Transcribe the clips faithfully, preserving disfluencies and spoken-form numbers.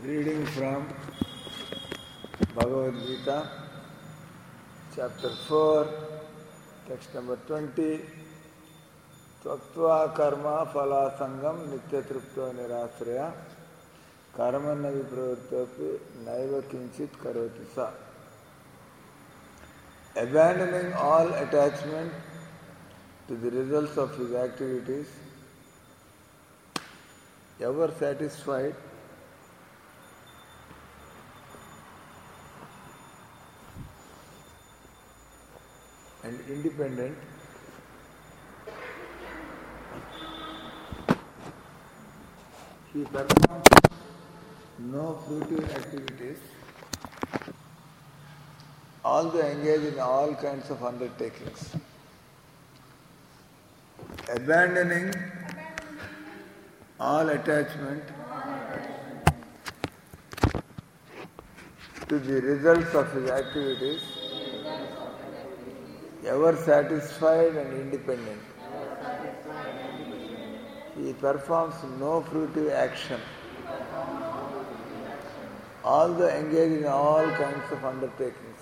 Reading from Bhagavad Gita, chapter four, text number twenty. Tvaktva karma phala sangam nitya tripto nirasraya karmanna vipravrittopi naiva kinchit karoti sa. Abandoning all attachment to the results of his activities, ever satisfied and independent, he performs no fruitive activities, although engaged in all kinds of undertakings. Abandoning all attachment to the results of his activities, ever satisfied and independent. He performs no fruitive action, although engaged in all kinds of undertakings.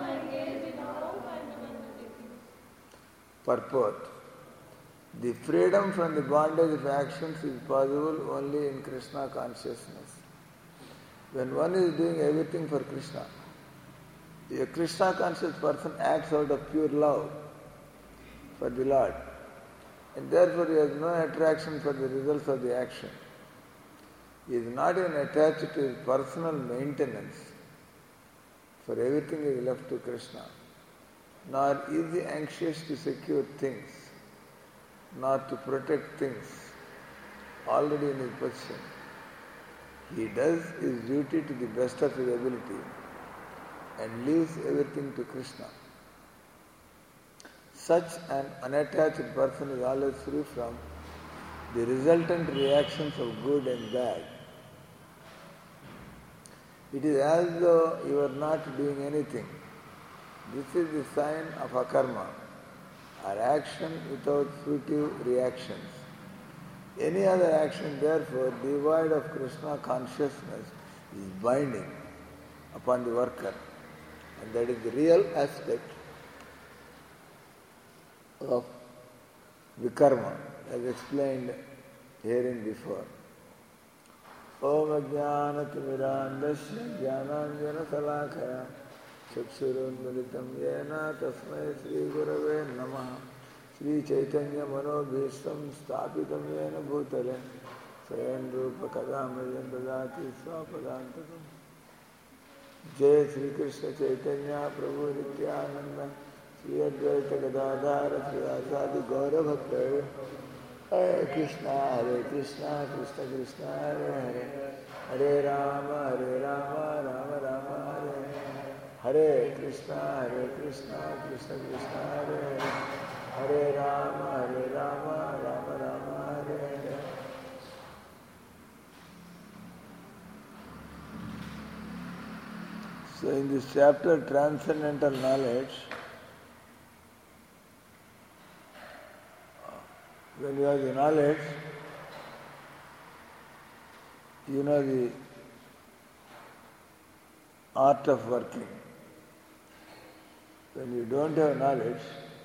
Purport. The freedom from the bondage of actions is possible only in Krishna consciousness. When one is doing everything for Krishna, a Krishna conscious person acts out of pure love for the Lord, and therefore he has no attraction for the results of the action. He is not even attached to his personal maintenance, for everything is left to Krishna, nor is he anxious to secure things, nor to protect things already in his possession. He does his duty to the best of his ability and leaves everything to Krishna. Such an unattached person is always free from the resultant reactions of good and bad. It is as though you are not doing anything. This is the sign of akarma, or action without fruitive reactions. Any other action, therefore, devoid of Krishna consciousness is binding upon the worker. And that is the real aspect of vikarma, as explained herein before. Om ajnanatimidandasya jnananjana salakaya chakshurunmilitam yena tasmai Sri Gurave Namaha Sri Chaitanya Manobhishtam Stapitam yena bhutale Sayan Rupa Kadamayan Dadati Swapadantakam. Jai Sri Krishna Chaitanya Prabhu Nityananda Sri Advaita Gadadhara Sri Asadi Gaura Bhakta. Hare Krishna Hare Krishna Krishna Krishna Hare Hare Hare Rama Hare Rama Rama Rama Hare Hare Krishna Hare Krishna Krishna Krishna Hare Hare Hare Rama Hare Rama Rama Rama Hare Hare. So in this chapter, Transcendental Knowledge, when you have the knowledge, you know the art of working. When you don't have knowledge,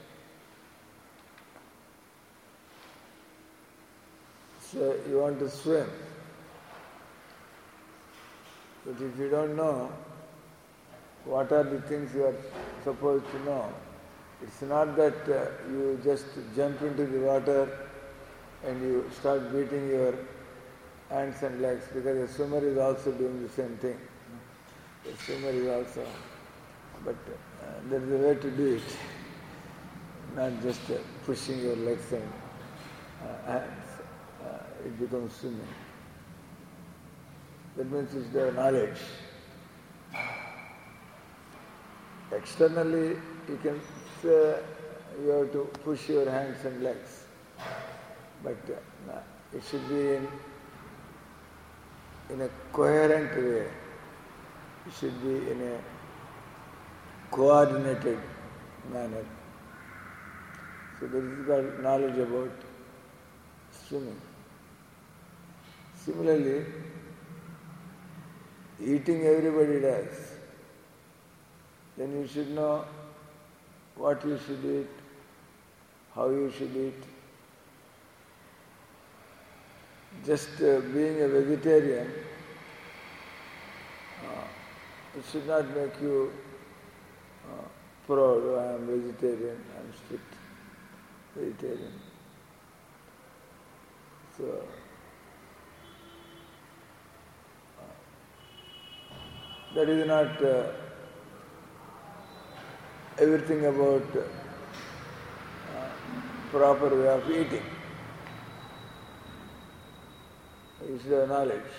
so you want to swim. But if you don't know what are the things you are supposed to know, it's not that uh, you just jump into the water and you start beating your hands and legs, because a swimmer is also doing the same thing. The swimmer is also, but uh, there is a way to do it, not just uh, pushing your legs and uh, hands. Uh, it becomes swimming. That means it's the knowledge. Externally, you can say you have to push your hands and legs, but uh, it should be in, in a coherent way. It should be in a coordinated manner. So this is called knowledge about swimming. Similarly, Eating everybody does. Then you should know what you should eat, how you should eat. Just uh, being a vegetarian, uh, it should not make you uh, proud. Oh, I am vegetarian, I am strict vegetarian. So, uh, that is not uh, everything about uh, proper way of eating. You should have knowledge.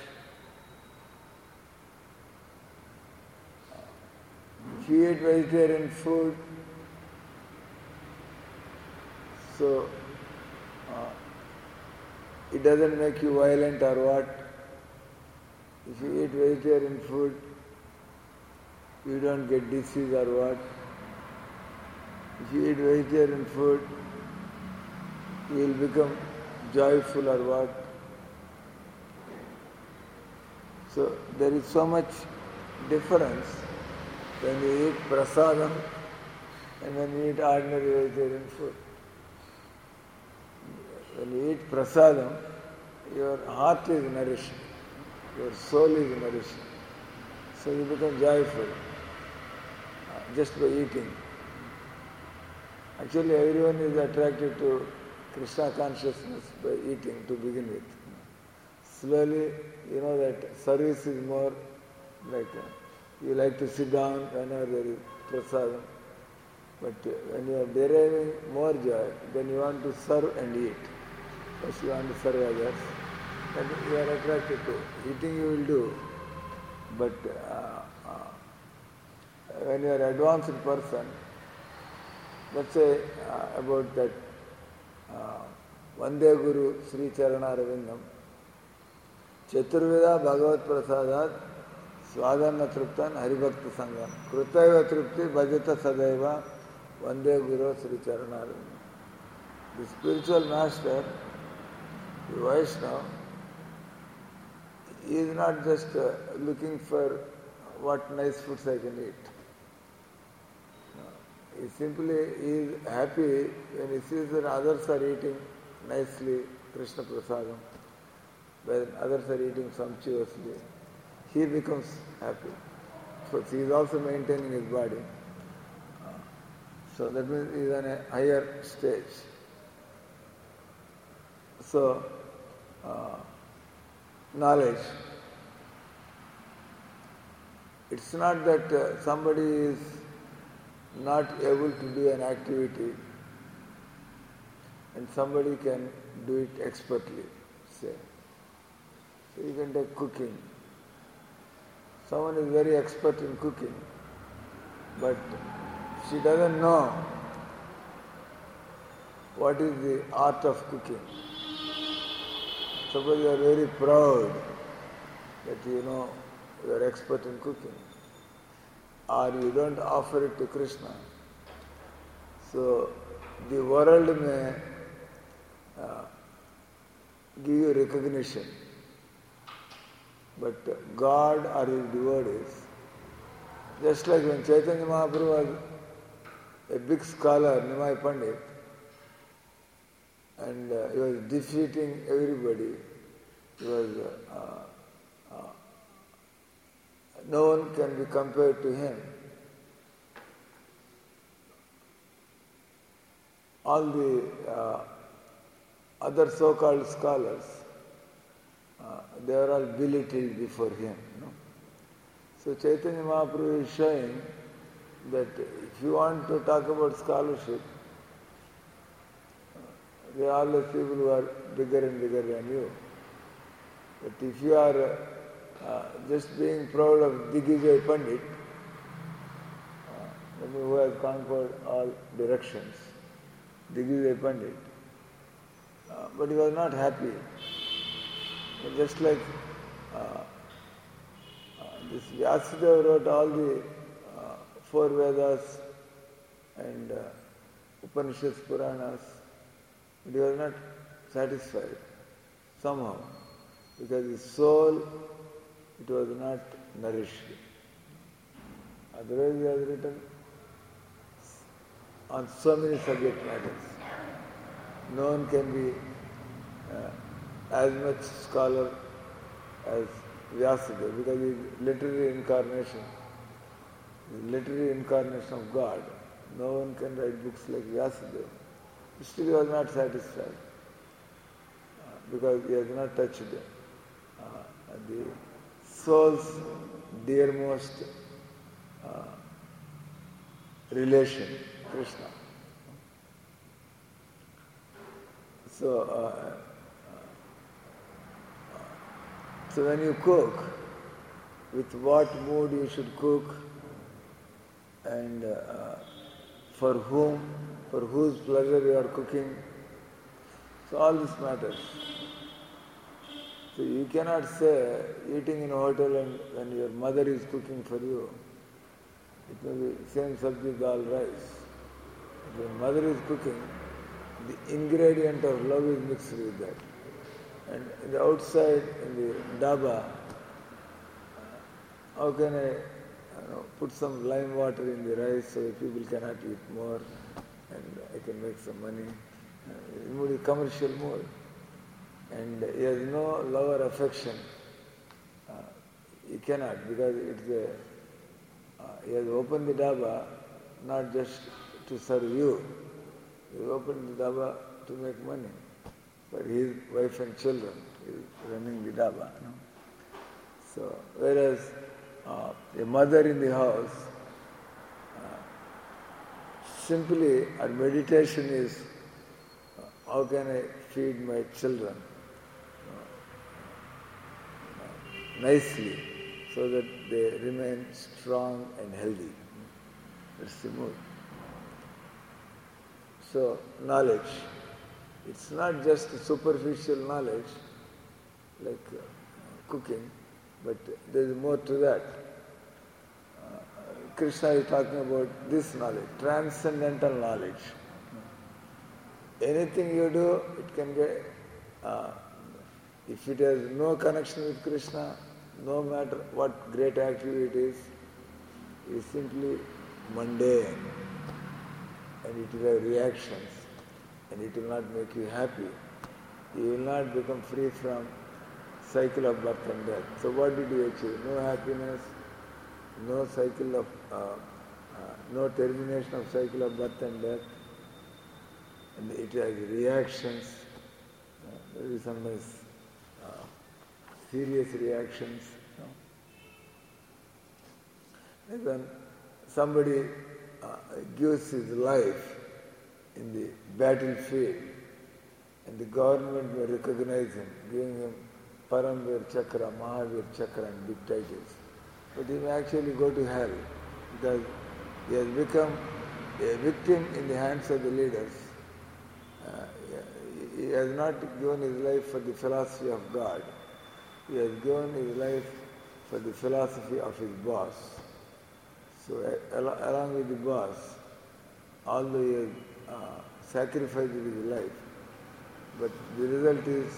If you eat vegetarian food, so uh, it doesn't make you violent or what. If you eat vegetarian food, you don't get disease or what. If you eat vegetarian food, you will become joyful or what. So there is so much difference when you eat prasadam and when you eat ordinary vegetarian food. When you eat prasadam, your heart is nourished, your soul is nourished. So you become joyful uh, just by eating. Actually, everyone is attracted to Krishna consciousness by eating to begin with. Slowly, you know that service is more like uh, you like to sit down whenever there is prasadam. But uh, when you are deriving more joy, then you want to serve and eat. First you want to serve others. Then you are attracted to. Eating you will do. But uh, uh, when you are an advanced person, let's say uh, about that uh, Vande Guru Sri Charana Ravindam, Chaturveda Bhagavat Prasadat Swadana Triptan Haribhakti Sangam Krutaiva Tripti Bhajata Sadaiva Vande Guru Sri Charana Ravindam. The spiritual master, the Vaishnava, he is not just uh, looking for what nice foods I can eat. No. He simply is happy when he sees that others are eating nicely Krishna Prasadam, when others are eating sumptuously. He becomes happy. So he is also maintaining his body. So that means he is on a higher stage. So, uh, knowledge. It's not that uh, somebody is not able to do an activity and somebody can do it expertly, say. So you can take cooking. Someone is very expert in cooking, but she doesn't know what is the art of cooking. Suppose you are very proud that you know you are expert in cooking, or you don't offer it to Krishna. So the world may uh, give you recognition, but God or His devotees, just like when Chaitanya Mahaprabhu was a big scholar, Nimai Pandit, and uh, he was defeating everybody. He was, uh, uh, no one can be compared to him. All the uh, other so-called scholars, uh, they are all belittled before him. No? So Chaitanya Mahaprabhu is showing that if you want to talk about scholarship, they are always people who are bigger and bigger than you. But if you are uh, just being proud of Digvijay Pandit, uh, who has conquered all directions, Digvijay Pandit, uh, but he was not happy. Just like uh, uh, this Vyasadeva wrote all the uh, four Vedas and uh, Upanishads, Puranas, but he was not satisfied somehow, because his soul it was not nourished. Otherwise he has written on so many subject matters. No one can be uh, as much scholar as Vyasadeva because he is literary incarnation, the literary incarnation of God. No one can write books like Vyasadeva. Still he was not satisfied uh, because he has not touched uh, the soul's dearmost uh, relation, Krishna. So, uh, so when you cook, with what mood you should cook, and uh, for whom, for whose pleasure you are cooking, so all this matters. So you cannot say eating in a hotel and when your mother is cooking for you, it may be same sabji, dal, rice. When mother is cooking, the ingredient of love is mixed with that. And in the outside, in the dhaba, how can I you know, put some lime water in the rice so that people cannot eat more and I can make some money? It's more commercial mode. And he has no love or affection. Uh, he cannot because it's a, uh, he has opened the dhaba not just to serve you. He has opened the dhaba to make money for his wife and children. He is running the dhaba. No? So, whereas uh, a mother in the house, uh, simply her meditation is, uh, how can I feed my children uh, nicely so that they remain strong and healthy. That's the mood. So, knowledge. It's not just superficial knowledge like uh, cooking, but there is more to that. Uh, Krishna is talking about this knowledge, transcendental knowledge. Anything you do, it can get, uh, if it has no connection with Krishna, no matter what great activity it is, it is simply mundane and it will have reactions and it will not make you happy. You will not become free from cycle of birth and death. So what did you achieve? No happiness, no cycle of, uh, uh, no termination of cycle of birth and death, and it has reactions, uh, very sometimes uh, serious reactions. You know. When somebody uh, gives his life in the battlefield, and the government may recognize him, giving him Paramvir Chakra, Mahavir Chakra and big titles. But he may actually go to hell because he has become a victim in the hands of the leaders. Uh, he has not given his life for the philosophy of God. He has given his life for the philosophy of his boss. So uh, al- along with the boss, although he has uh, sacrificed his life, but the result is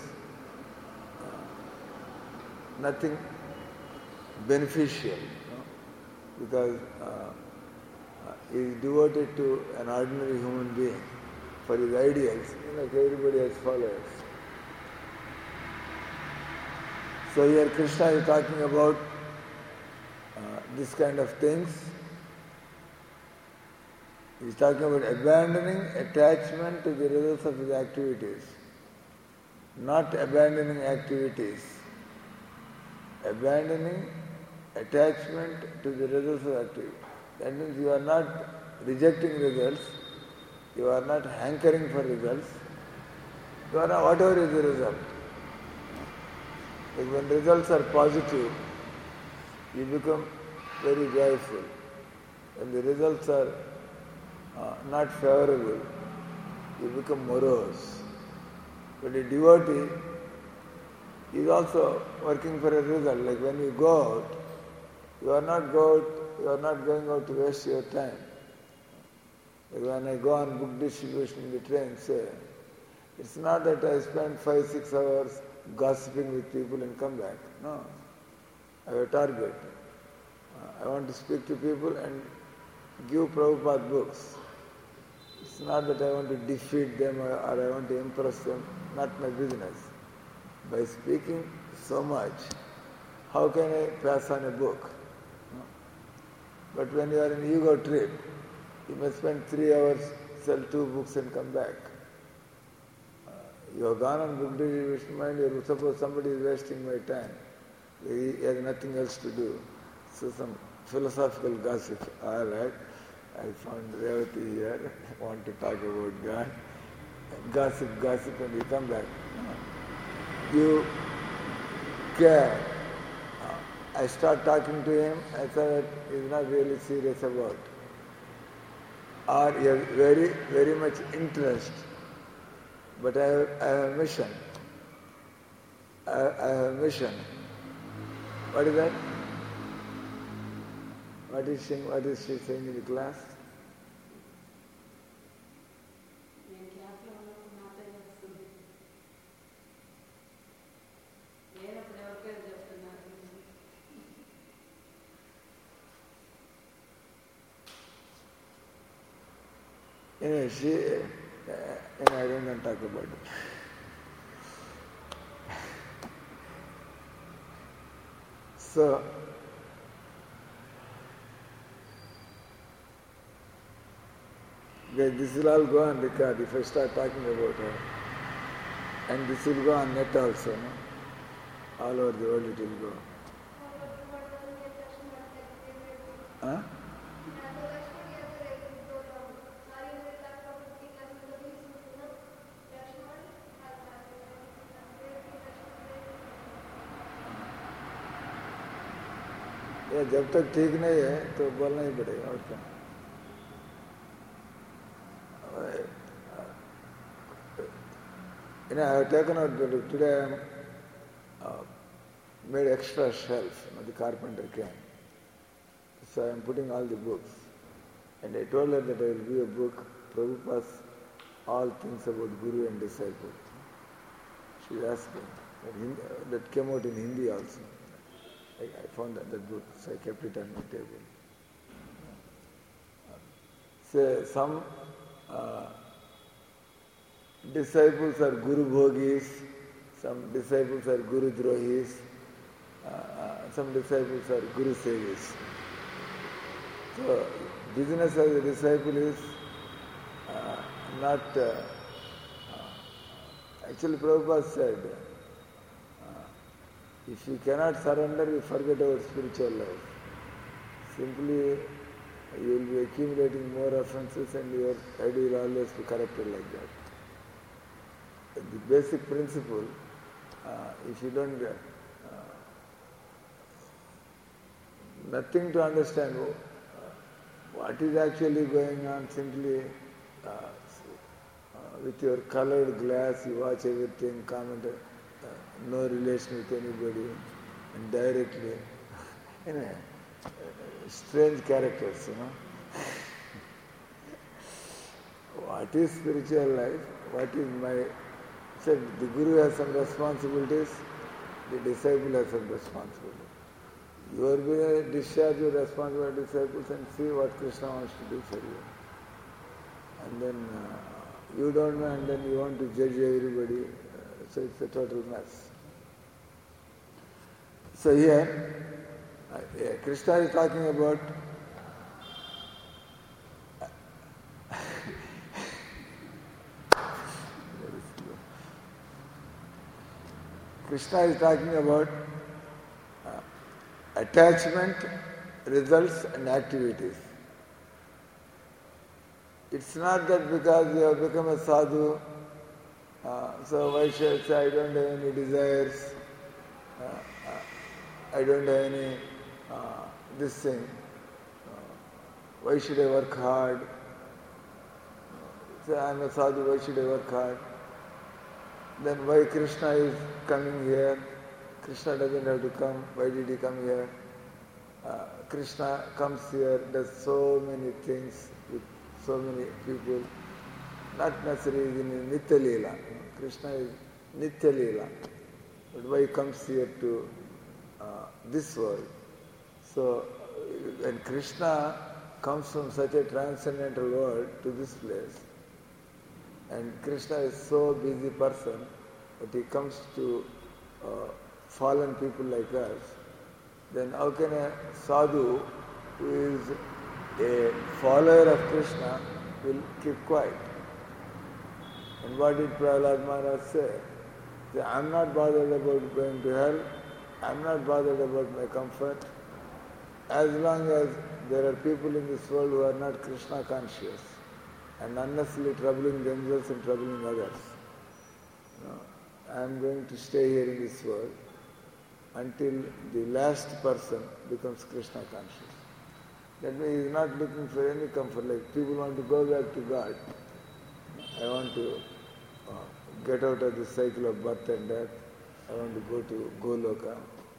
nothing beneficial, you know, because uh, uh, he is devoted to an ordinary human being for his ideals, like everybody has followers. So here Krishna is talking about uh, this kind of things. He is talking about abandoning attachment to the results of his activities, not abandoning activities. Abandoning attachment to the results of activity. That means you are not rejecting results, you are not hankering for results, you are not, whatever is the result. Like when results are positive, you become very joyful. When the results are uh, not favorable, you become morose. But a devotee is also working for a result. Like when you go out, you are not go out, you are not going out to waste your time. Like when I go on book distribution in the train, say, it's not that I spend five, six hours gossiping with people and come back. No. I have a target. Uh, I want to speak to people and give Prabhupada books. It's not that I want to defeat them or, or I want to impress them, not my business. By speaking so much, how can I pass on a book? No? But when you are in ego trip, you must spend three hours, sell two books and come back. Uh, you have gone on book distribution mind, you suppose somebody is wasting my time. He has nothing else to do. So some philosophical gossip. All right, I found Revati here, want to talk about God. Gossip, gossip, and you come back. You care. I start talking to him, I thought he's not really serious about. Or he has very, very much interest. But I have, I have a mission. I, I have a mission. What is that? What is she, what is she saying in the class? Anyway, she, uh, and I don't want to talk about it. So, this will all go on record if I start talking about her. And this will go on net also, no? All over the world it will go. Huh? या जब तक ठीक नहीं है तो बोलना ही पड़ेगा और क्या. You know, I have taken out the, today I am uh, made extra shelf. You know, the carpenter came, so I am putting all the books, and I told her that I will give a book, Prabhupada's All Things About Guru and Disciple. She asked me that, Hindi, that came out in Hindi also. I, I found that, that book, so I kept it on my table. So some uh, disciples are Guru Bhogis, some disciples are Guru Drohis, uh, some disciples are Guru Sevis. So business as a disciple is uh, not, uh, uh, actually Prabhupada said, if you cannot surrender, you forget about spiritual life. Simply, you will be accumulating more offenses and your head will always be corrupted like that. The basic principle, uh, if you don't, uh, nothing to understand uh, what is actually going on, simply uh, uh, with your colored glass, you watch everything, comment, Uh, no relation with anybody, and directly, you know, uh, strange characters, you know. What is spiritual life? What is my... Said the Guru has some responsibilities, the disciple has some responsibility. You are going to discharge your responsibility, disciples, and see what Krishna wants to do for you. And then uh, you don't know, and then you want to judge everybody. So it's a total mess. So here, uh, yeah, Krishna is talking about Krishna is talking about uh, attachment, results and activities. It's not that because you have become a sadhu, Uh, so why should I say I don't have any desires, uh, uh, I don't have any uh, this thing, uh, why should I work hard? Say I am a sadhu, why should I work hard? Then why Krishna is coming here? Krishna doesn't have to come, why did he come here? Uh, Krishna comes here, does so many things with so many people. Not necessarily in Nitya Leela. Krishna is Nitya Leela. But why he comes here to uh, this world. So when Krishna comes from such a transcendental world to this place, and Krishna is so busy person that he comes to uh, fallen people like us, then how can a sadhu who is a follower of Krishna will keep quiet? And what did Prahlad Maharaj say? Say, I'm not bothered about going to hell, I'm not bothered about my comfort, as long as there are people in this world who are not Krishna conscious and unnecessarily troubling themselves and troubling others. You know, I am going to stay here in this world until the last person becomes Krishna conscious. That means he is not looking for any comfort. Like people want to go back to God. I want to uh, get out of the cycle of birth and death. I want to go to Goloka.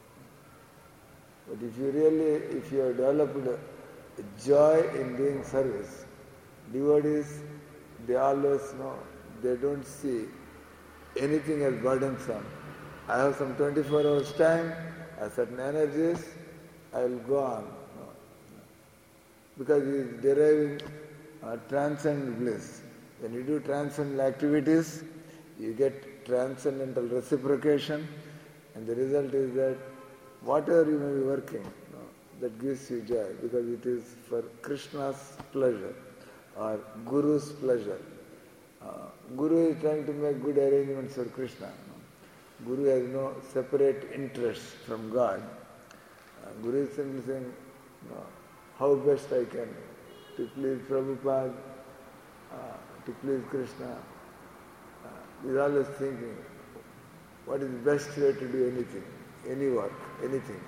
But if you really, if you have developed a joy in doing service, devotees, they always know, they don't see anything as burdensome. I have some twenty-four hours time, I have certain energies, I will go on. No. Because he is deriving uh, transcendent bliss. When you do transcendental activities, you get transcendental reciprocation, and the result is that whatever you may be working, no, that gives you joy, because it is for Krishna's pleasure or Guru's pleasure. Uh, Guru is trying to make good arrangements for Krishna. No? Guru has no separate interest from God. Uh, Guru is simply saying, no, how best I can to please Prabhupada, uh, to please Krishna. Uh, he is always thinking, what is the best way to do anything, any work, anything.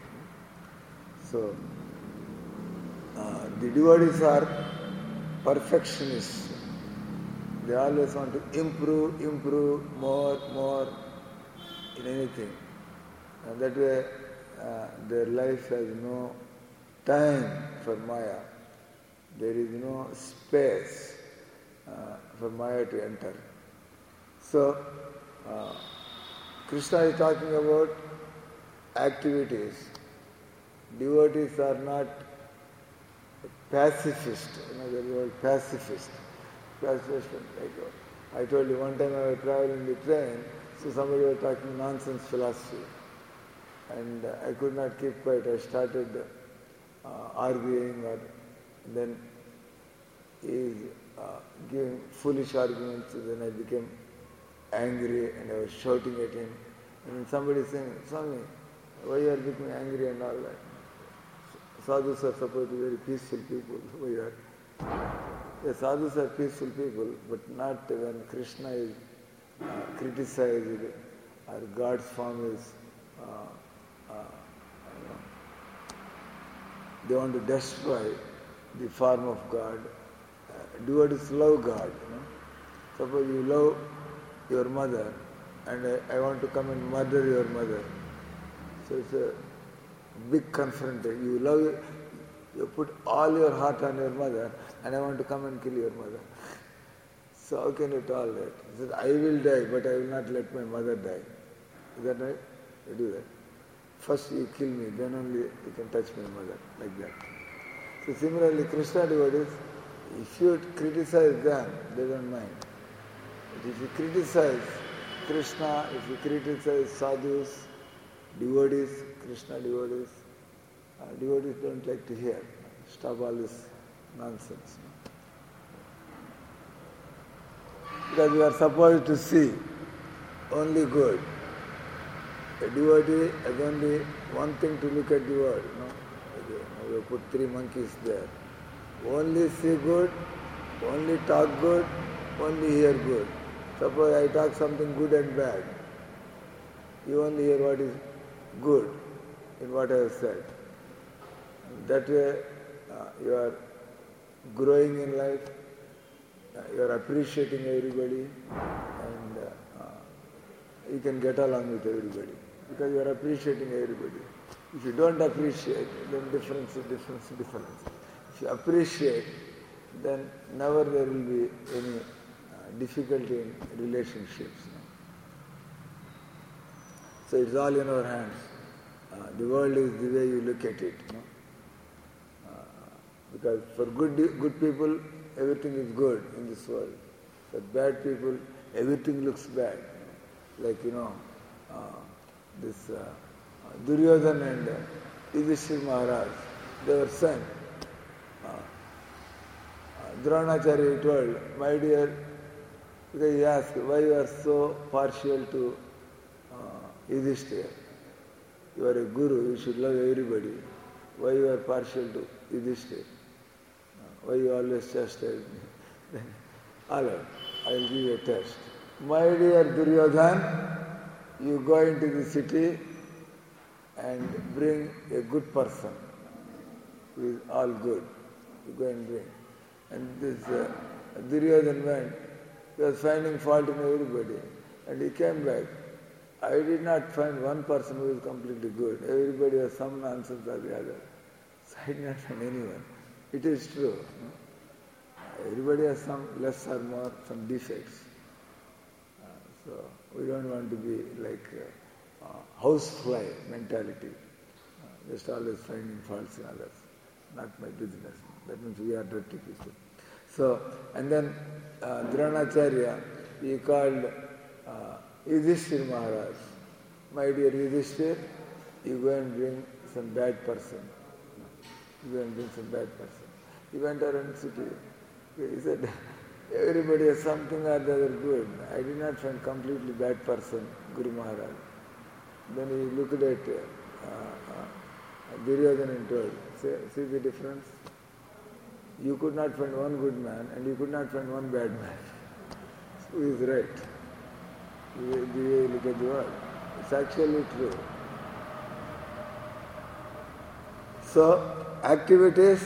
So, uh, the devotees are perfectionists. They always want to improve, improve, more, more in anything. And that way uh, their life has no time for Maya. There is no space uh, for Maya to enter. So, uh, Krishna is talking about activities. Devotees are not pacifist. You know, the word pacifist. Pacifist, like I told you one time I was traveling in the train, so somebody was talking nonsense philosophy. And uh, I could not keep quiet. I started uh, arguing, or then he is uh, giving foolish arguments. Then I became angry and I was shouting at him. And then somebody saying, Swami, why you are becoming angry and all that? Sadhus are supposed to be very peaceful people. Why you are? Yes, sadhus are peaceful people, but not when Krishna is uh, criticized or God's form is, uh, uh, you know, they want to destroy the form of God. Uh, devotees love God. You know? Suppose you love your mother and I, I want to come and murder your mother. So it's a big confrontation. You love your, you put all your heart on your mother and I want to come and kill your mother. So how can you tolerate? He says, I will die, but I will not let my mother die. Is that right? You do that. First you kill me, then only you can touch my mother, like that. So similarly, Krishna devotees, if you criticize them, they don't mind. But if you criticize Krishna, if you criticize sadhus, devotees, Krishna devotees, uh, devotees don't like to hear. Stop all this nonsense. Because we are supposed to see only good. A devotee has only one thing to look at the world. No? Okay, now we put three monkeys there. Only see good, only talk good, only hear good. Suppose I talk something good and bad. You only hear what is good in what I have said. That way uh, you are growing in life, uh, you are appreciating everybody, and uh, uh, you can get along with everybody because you are appreciating everybody. If you don't appreciate, then difference is difference is difference. If you appreciate, then never there will be any uh, difficulty in relationships. No? So it's all in our hands. Uh, the world is the way you look at it. No? Uh, because for good good people, everything is good in this world. For bad people, everything looks bad. Like, you know, uh, this uh, Duryodhana and uh, Yudhishthira Maharaj, they were sent. Uh, uh, Dronacharya told, my dear, because he asked, why you are so partial to uh, Yudhishthira? You are a guru, you should love everybody. Why you are partial to Yudhishthira? Why you always chastise me? Then, all right, I will give you a test. My dear Duryodhan, you go into the city and bring a good person who is all good. You go and bring. And this uh, Duryodhan went, he was finding fault in everybody. And he came back. I did not find one person who is completely good. Everybody has some nonsense or the other. So I did not find anyone. It is true. No? Everybody has some less or more, some defects. Uh, so we don't want to be like uh, uh, housefly mentality. Uh, just always finding faults in others. Not my business. That means we are dirty people. So, and then uh, Dronacharya, he called uh, Yudhishthira Maharaj. My dear Yudhishthira, you go and bring some bad person. You go and bring some bad person. He went around the city. He said, everybody has something or the other good. I did not find completely bad person, Guru Maharaj. Then he looked at uh, uh, Duryodhana and told, see, see the difference? You could not find one good man and you could not find one bad man. So who is right? The way you look at the world. It's actually true. So, activities,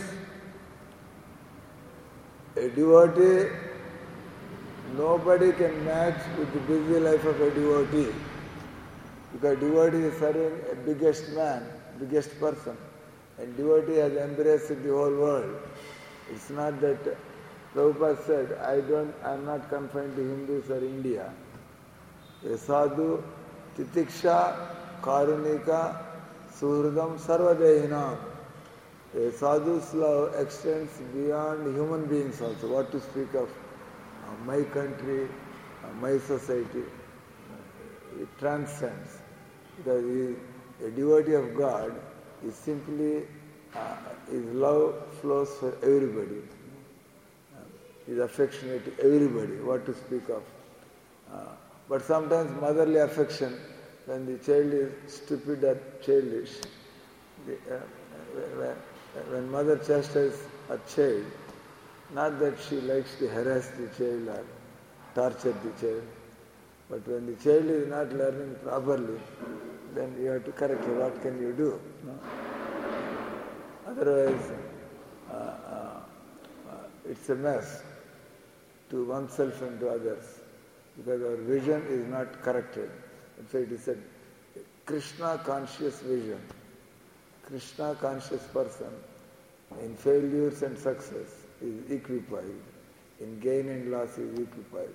a devotee, nobody can match with the busy life of a devotee. Because devotee is serving a biggest man, biggest person. And devotee has embraced the whole world. It's not that Prabhupada said, I don't, I'm not confined to Hindus or India. A sadhu, titiksha, karunika, suhridam, sarvadehinam. A sadhu's love extends beyond human beings also. What to speak of uh, my country, uh, my society. It transcends. Because he, a devotee of God is simply, uh, his love flows for everybody. Uh, he is affectionate to everybody. What to speak of. Uh, But sometimes motherly affection, when the child is stupid or childish, the, uh, when, when mother chastises a child, not that she likes to harass the child or torture the child, but when the child is not learning properly, then you have to correct her. What can you do? No? Otherwise, uh, uh, uh, it's a mess to oneself and to others. Because our vision is not corrected. So it is a Krishna conscious vision. Krishna conscious person in failures and success is equipoised. In gain and loss is equipoised.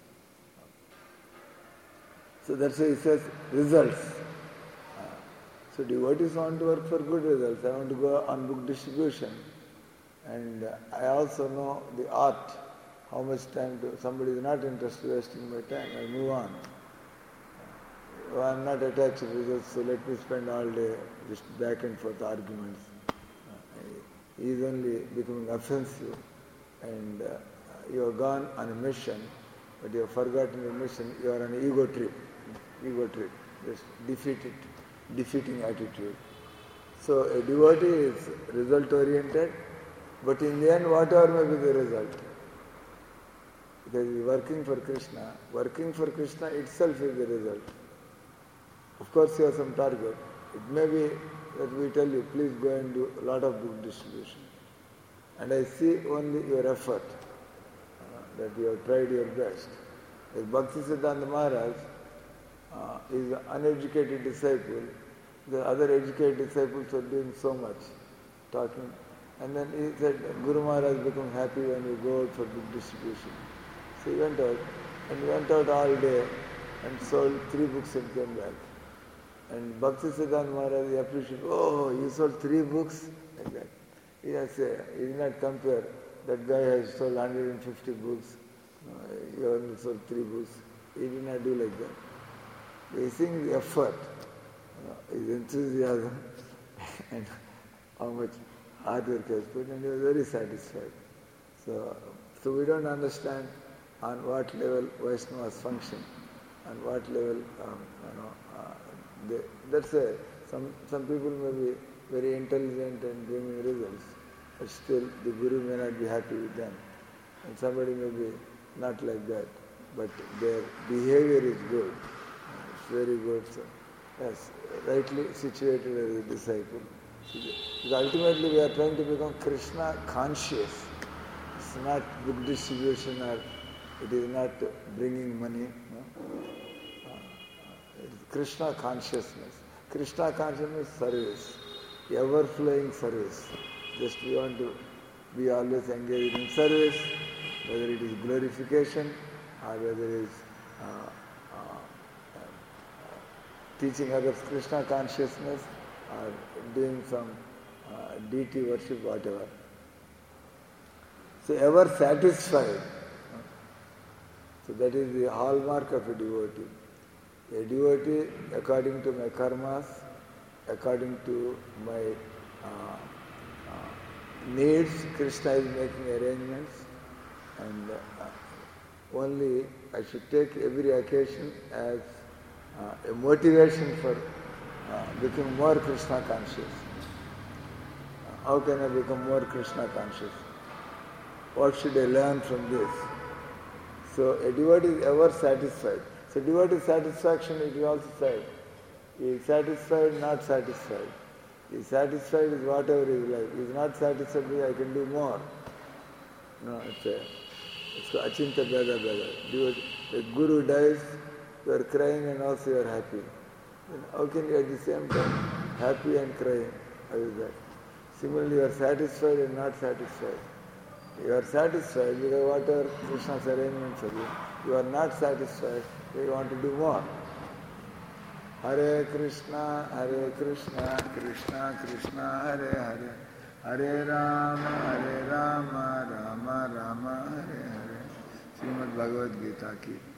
So that's why he says results. So devotees want to work for good results. I want to go on book distribution. And I also know the art. How much time to, somebody is not interested in wasting my time, I move on. Well, I am not attached to results, so let me spend all day just back and forth arguments. He is only becoming offensive and uh, you have gone on a mission, but you have forgotten your mission, you are on an ego trip. Ego trip, just defeated, defeating attitude. So a devotee is result oriented, but in the end whatever may be the result, because he is working for Krishna. Working for Krishna itself is the result. Of course you have some target. It may be that we tell you, please go and do a lot of book distribution. And I see only your effort, uh, that you have tried your best. Like Bhaktisiddhanta Maharaj uh, is an uneducated disciple. The other educated disciples were doing so much, talking. And then he said, Guru Maharaj become happy when you go out for book distribution. So he went out, and he went out all day and sold three books and came back. And Bhaktisiddhanta Maharaj appreciated, oh, you sold three books? Like that. He has uh, he did not compare. That guy has sold one hundred fifty books. Uh, you only sold three books. He did not do like that. He seeing the effort, you know, his enthusiasm, and how much hard work he has put, and he was very satisfied. So, so we don't understand on what level Vaishnavas function, on what level, um, you know, uh, they, that's a, some, some people may be very intelligent and giving results, but still the Guru may not be happy with them. And somebody may be not like that, but their behavior is good. It's very good. So, yes, rightly situated as a disciple. Because ultimately we are trying to become Krishna conscious. It's not book distribution or it is not bringing money. No? Uh, it is Krishna consciousness. Krishna consciousness service, ever-flowing service. Just we want to be always engaged in service, whether it is glorification or whether it is uh, uh, uh, teaching others Krishna consciousness or doing some uh, deity worship, whatever. So ever satisfied. So that is the hallmark of a devotee. A devotee, according to my karmas, according to my uh, uh, needs, Krishna is making arrangements, and uh, only I should take every occasion as uh, a motivation for uh, becoming more Krishna conscious. Uh, how can I become more Krishna conscious? What should I learn from this? So a devotee is ever satisfied. So devotee satisfaction, it is also said. He is satisfied, not satisfied. He is satisfied with whatever is like. He is not satisfied with I can do more. No, it's a it's called Achinta Bheda Bheda. The Guru dies, you are crying and also you are happy. Then how can you at the same time happy and crying? How is that? Similarly, you are satisfied and not satisfied. You are satisfied because whatever Krishna's arrangement for you. You are not satisfied, you want to do more. Hare Krishna, Hare Krishna, Krishna Krishna, Hare Hare, Hare Rama, Hare Rama, Rama Rama, Hare Hare. Srimad Bhagavad Gita ki